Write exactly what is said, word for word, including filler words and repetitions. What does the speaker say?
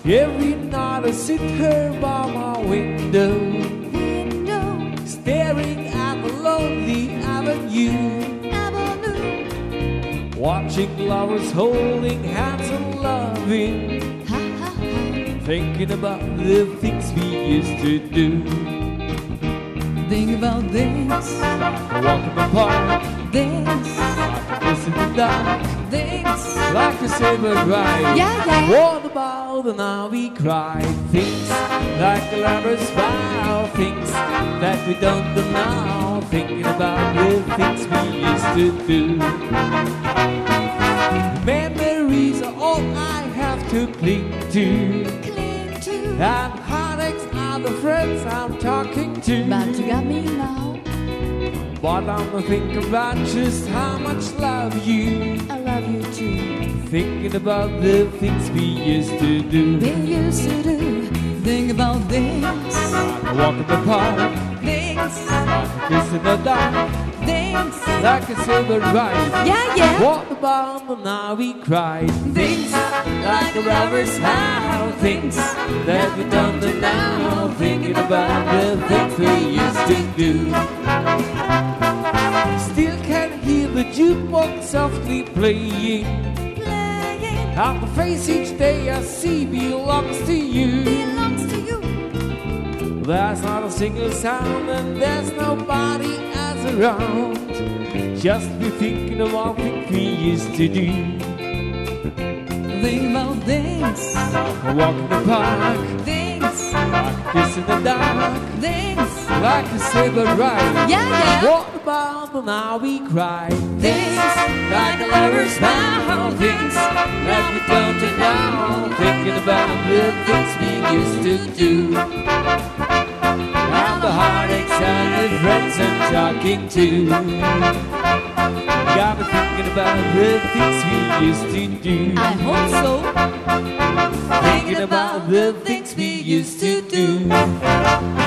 Every night I sit here by my window, window, staring at the lonely avenue, avenue, watching lovers holding hands and loving, ha ha ha. thinking about the things we used to do. Think about this, Like a walk in the park, this, like a kiss in the dark, this. like a silver ride. Yeah, yeah. What about the now we cry? Things like a lover's vow, things that we don't do now, thinking about the things we used to do. Memories are all I have to cling to, Cling to. and heartaches are the friends I'm talking to. But you got me now. But I'm thinking about just how much love you, I love you too. thinking about the things we used to do. We used to do. Think about this, Like a walk in the park, this, like a kiss in the dark, this. like a silver ride. Yeah, yeah. What about the now we cried? Things Like a lover's vow, things that we don't do now, thinking about the things we used to do. Still can hear the jukebox softly playing, playing and the face each day I see belongs to you. belongs to you. There's not a single sound and there's nobody else around. Just be thinking of all things we used to do. Think about this, Like a walk in the park, this, like a kiss in the dark, this. like a silver ride. Yeah, yeah. What about the now we cry? Things Like a lover's vow, things that we don't do now, thinking about the things we used to do. And the heartaches and the friends I'm talking to. Got me thinking about the things we used to do. I hope so. Thinking about the things we used to do.